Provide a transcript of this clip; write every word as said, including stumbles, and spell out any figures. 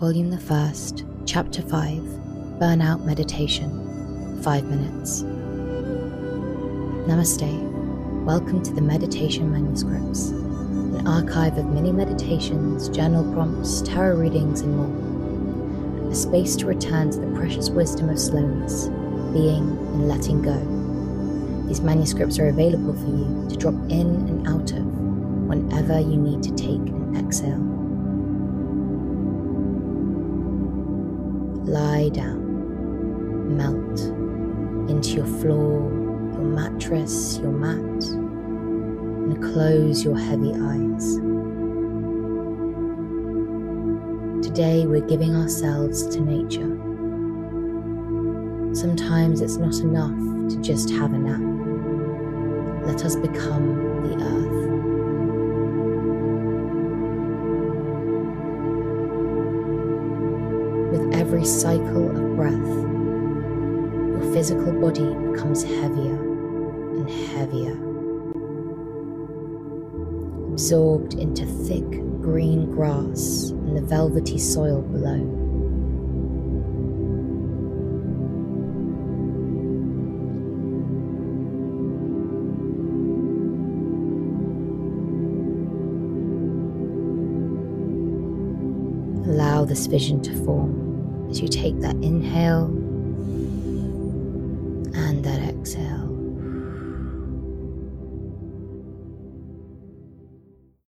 Volume the First, Chapter five, Burnout Meditation, five minutes. Namaste. Welcome to the Meditation Manuscripts, an archive of mini meditations, journal prompts, tarot readings, and more. A space to return to the precious wisdom of slowness, being and letting go. These manuscripts are available for you to drop in and out of whenever you need to take an exhale. Lie down, melt into your floor, your mattress, your mat, and close your heavy eyes. Today we're giving ourselves to nature. Sometimes it's not enough to just have a nap. Let us become the earth. With every cycle of breath, your physical body becomes heavier and heavier, absorbed into thick green grass and the velvety soil below. Allow this vision to form as you take that inhale and that